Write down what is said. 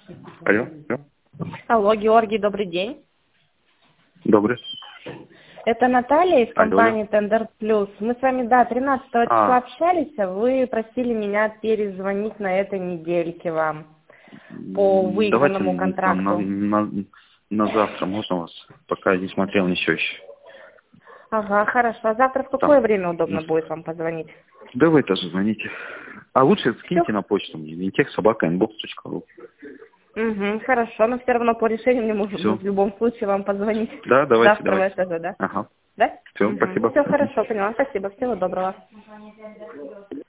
Алло, алло. Алло, Георгий, добрый день. Добрый. Это Наталья из Алло, компании Tender Plus. Мы с вами, 13 числа А, общались, а вы просили меня перезвонить на этой недельке вам по давайте выигранному контракту. на завтра можно вас? Пока я не смотрел ничего еще. Ага, хорошо. А завтра в какое Там. время удобно будет вам позвонить? Да вы тоже звоните. А лучше Все? скиньте на почту мне, vintech@inbox.ru. Угу, хорошо, но все равно по решению мне можно Все. в любом случае вам позвонить. Да, давайте, Завтра в давайте. это же, да? Ага. Да? Все, Угу. спасибо. Все хорошо, поняла. Спасибо. Всего доброго.